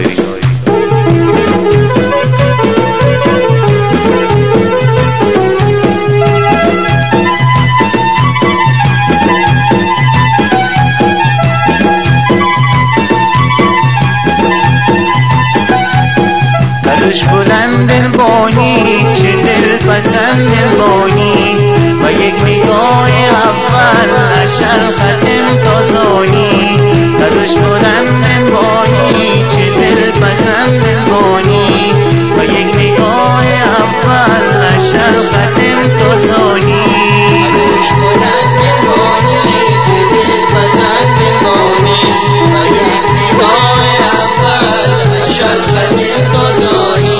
شاعری. قدش بلند دلبانی، چه دل پسند دلبانی، و یک نگاه اول اشل ختم تازانی. قدش بلند دلبانی، چه دل پسند دلبانی، و یک نگاه اول اشل ختم تازانی. قدش بلند دلبانی، چه دل پسند دلبانی، و یک نگاه اول اشل ختم تازانی.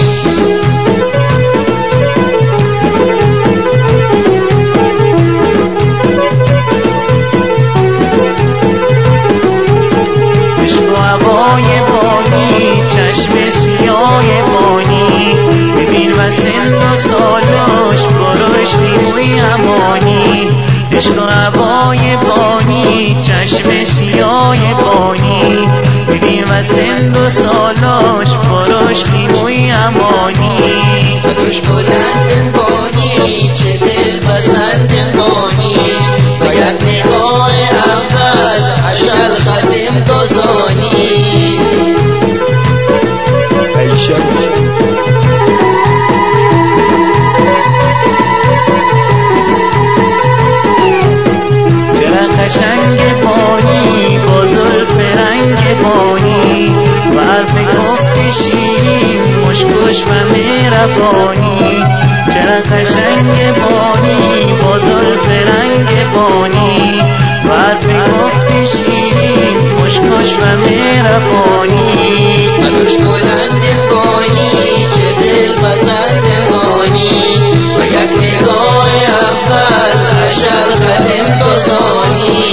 چشم سیاه بانی، ببین و سن و سالش بروش نیموی امانی. عشق و هوای بانی، چشم سیاه بانی، ببین و سن و سالش بروش نیموی امانی. قدش بلند بانی، چه دل پسند بانی، و یک نگاه اول اشل ختم تازانی. چرا قشنگ بانی با زلف رنگ بانی، و حرف گفت شیرین مشکش و مهربانی. چرا قشنگ بانی با زلف رنگ بانی، و حرف گفت شیرین مشکش و مهربانی. قدش بلند بانی، چه دل پسند بانی، و یک نگاه اول اشل ختم تازانی.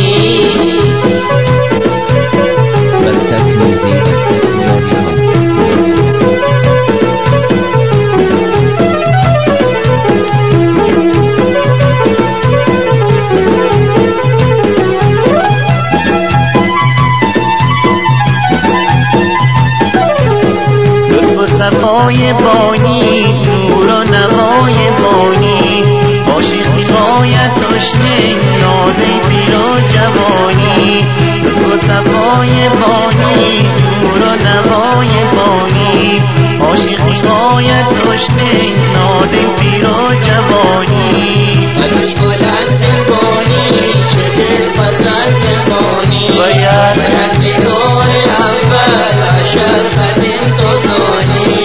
صفای بانی، نور و نوای بانی، عاشقی باید تشنه ناده پیر و جوانی. لطف و صفای بانی، نور و نوای بانی، عاشقی باید تشنه ناده پیر و جوانی. قدش بلند بانی، چه دل پسند بانی، و یک نگاه اول اشل ختم تازانی.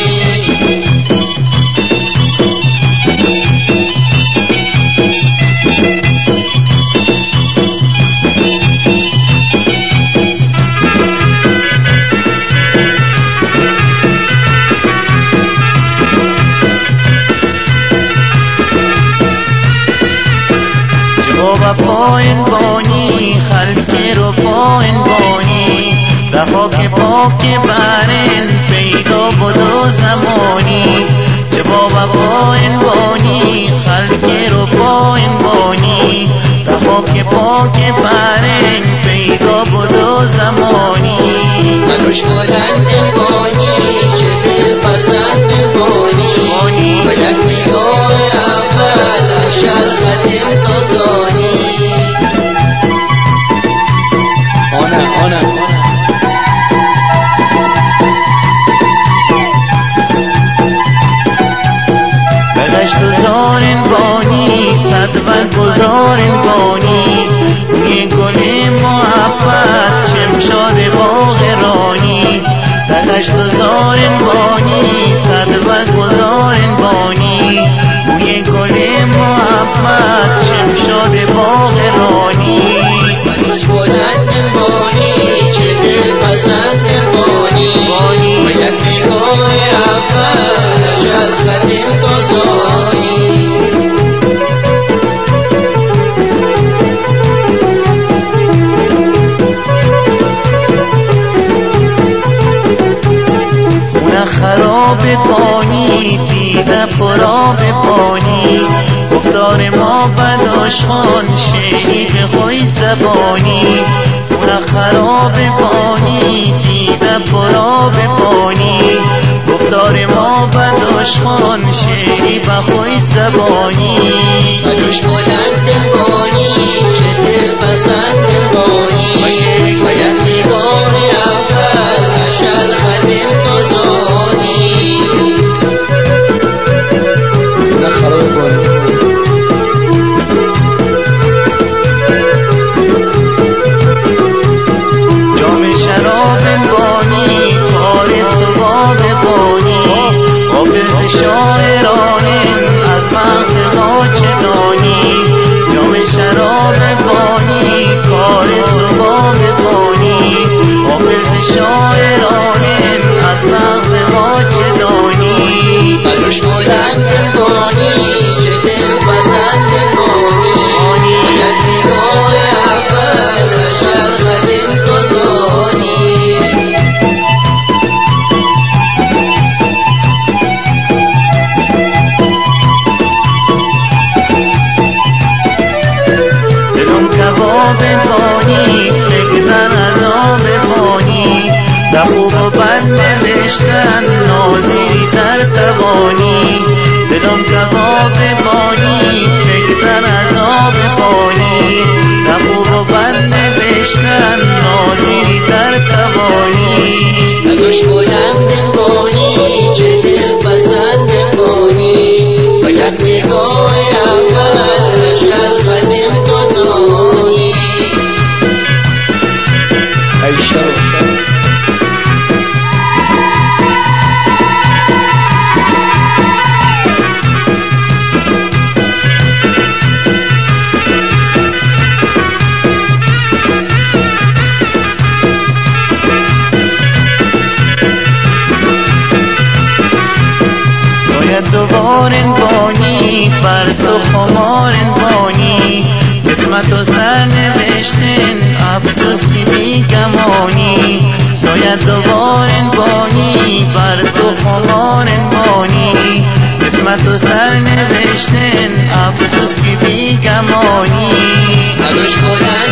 وفاین بانی، خلق رو پاین بانی، رها که پاک برن پیدا بدو زمانی. چه با وفاین بانی، خلق رو پاین بانی، رها که پاک برن پیدا بدو زمانی. قدش بلند بانی، چه دل پسند بانی، و یک نگاه اول اشل ختم تازانی. بگشت و زارن بانی، صد و گذارن بانی، روی گل محبت چمشاد باغ رانی. بگشت و زارن بانی، صد و گذارن بانی، روی گل محبت چمشاد باغ رانی. قدش بلند بانی، چه دل پسند بانی، و یک نگاه اول اشل ختم تازانی. خراب بانی دیده پراب بانی گفتار ما بداشان شعری به خوی زبانی خراب بانی دیده پراب بانی گفتار ما بداشان شعری به خوی زبانی بدوش بلند بانی چه دل پسند بانی و یک نگاه اول مشل خدم تازانی خراب بانی شراب بانی کار سباب بانی حافظ شاعران از مغز ما چه دانی جام شراب بانی کار سباب بانی حافظ شاعران از مغز ما چه دانی بدوش بلند بانی چه دل پسند بانی و یک نگاه اول مشل خدم تازانی کباب بانی فکر در عذاب بانی در خوب و بد نوشتن ناظری در توانی دلم کباب بانی فکر در عذاب بانی در خوب و بد نوشتن ناظری در توانی بدوش بلند بانی چه دل پسند بانی و یک نگاه اول مشل خدم تازانی دوبار بانی بر تو خمار بانی قسمت و سر نوشتن افسوس که بیگمانی شاید دوبار بانی بر تو خمار بانی قسمت و سر نوشتن افسوس که بیگمانی بدوش بلند